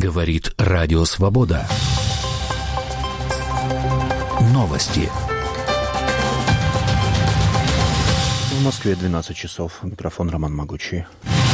Говорит Радио Свобода. Новости. В Москве 12 часов. Микрофон Роман Могучий.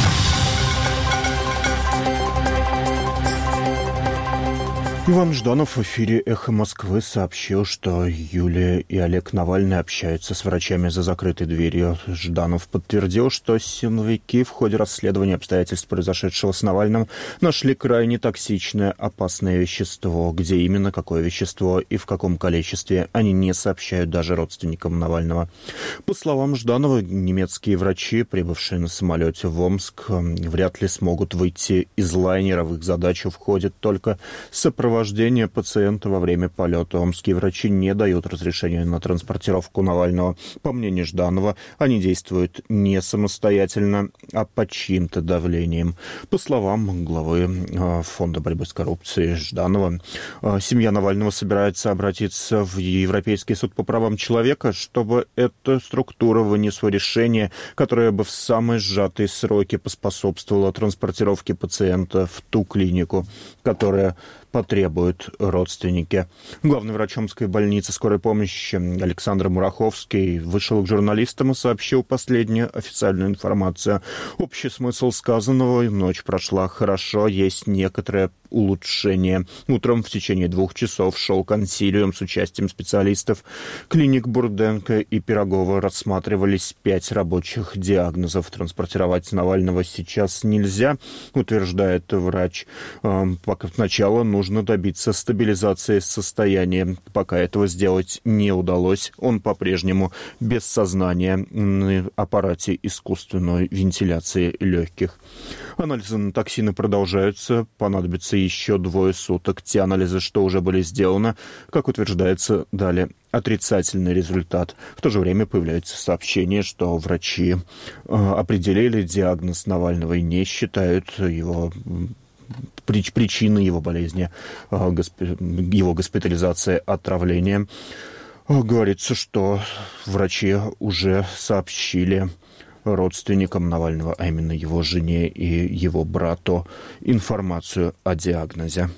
Иван Жданов в эфире «Эхо Москвы» сообщил, что Юлия и Олег Навальный общаются с врачами за закрытой дверью. Жданов подтвердил, что силовики в ходе расследования обстоятельств произошедшего с Навальным нашли крайне токсичное, опасное вещество. Где именно, какое вещество и в каком количестве, они не сообщают даже родственникам Навального. По словам Жданова, немецкие врачи, прибывшие на самолете в Омск, вряд ли смогут выйти из лайнера. В их задачу входит только сопровождение пациента во время полета. Омские врачи не дают разрешения на транспортировку Навального. По мнению Жданова, они действуют не самостоятельно, а под чьим-то давлением. По словам главы Фонда борьбы с коррупцией Жданова, семья Навального собирается обратиться в Европейский суд по правам человека, чтобы эта структура вынесла решение, которое бы в самые сжатые сроки поспособствовало транспортировке пациента в ту клинику, которая потребуют родственники. Главный врач Омской больницы скорой помощи Александр Мураховский вышел к журналистам и сообщил последнюю официальную информацию. Общий смысл сказанного: ночь прошла хорошо, есть некоторое улучшение. Утром в течение 2 часов шел консилиум с участием специалистов клиник Бурденко и Пирогова. Рассматривались 5 рабочих диагнозов. Транспортировать Навального сейчас нельзя, утверждает врач. Сначала нужно добиться стабилизации состояния. Пока этого сделать не удалось, он по-прежнему без сознания на аппарате искусственной вентиляции легких. Анализы на токсины продолжаются. Понадобится еще 2 суток. Те анализы, что уже были сделаны, как утверждается, дали отрицательный результат. В то же время появляются сообщения, что врачи определили диагноз Навального и не считают его причиной его болезни, его госпитализации, отравления. Говорится, что врачи уже сообщили родственникам Навального, а именно его жене и его брату, информацию о диагнозе.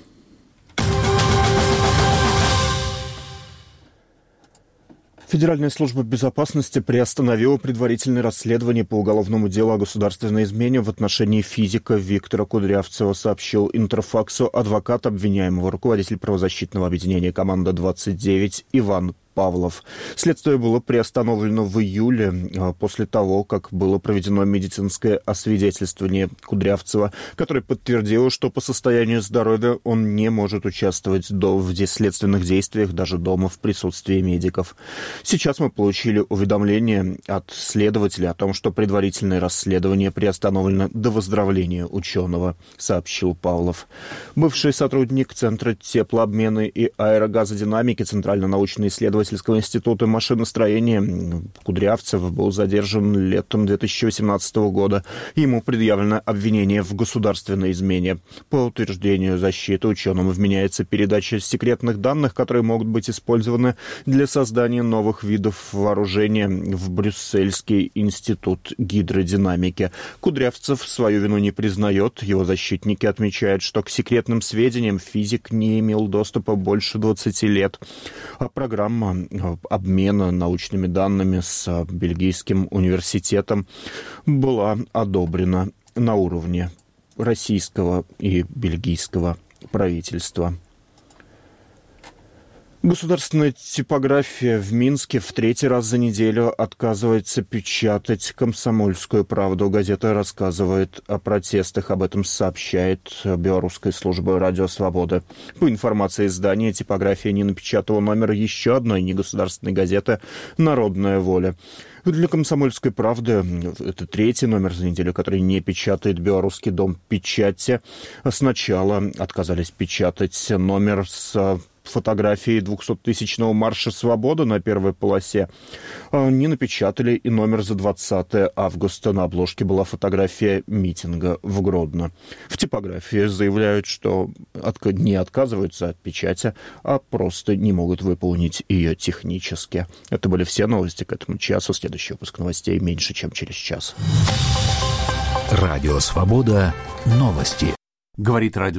Федеральная служба безопасности приостановила предварительное расследование по уголовному делу о государственной измене в отношении физика Виктора Кудрявцева, сообщил Интерфаксу адвокат обвиняемого, руководитель правозащитного объединения «Команда-29» Иван Павлов. Следствие было приостановлено в июле после того, как было проведено медицинское освидетельствование Кудрявцева, которое подтвердило, что по состоянию здоровья он не может участвовать в следственных действиях даже дома в присутствии медиков. Сейчас мы получили уведомление от следователя о том, что предварительное расследование приостановлено до выздоровления ученого, сообщил Павлов. Бывший сотрудник Центра теплообмена и аэрогазодинамики Центрально-научно исследовательского института машиностроения Кудрявцев был задержан летом 2018 года. Ему предъявлено обвинение в государственной измене. По утверждению защиты, ученому вменяется передача секретных данных, которые могут быть использованы для создания новых видов вооружения в Брюссельский институт гидродинамики. Кудрявцев свою вину не признает. Его защитники отмечают, что к секретным сведениям физик не имел доступа больше 20 лет. А программа обмена научными данными с Бельгийским университетом была одобрена на уровне российского и бельгийского правительства. Государственная типография в Минске в 3-й раз за неделю отказывается печатать «Комсомольскую правду». Газета рассказывает о протестах. Об этом сообщает белорусская служба «Радио Свобода». По информации издания, типография не напечатала номер еще одной негосударственной газеты «Народная воля». Для «Комсомольской правды» это 3-й номер за неделю, который не печатает Белорусский дом печати. Сначала отказались печатать номер с фотографии 200-тысячного марша «Свобода» на первой полосе. Не напечатали и номер за 20 августа. На обложке была фотография митинга в Гродно. В типографии заявляют, что не отказываются от печати, а просто не могут выполнить ее технически. Это были все новости к этому часу. Следующий выпуск новостей меньше, чем через час. Радио «Свобода». Новости. Говорит радио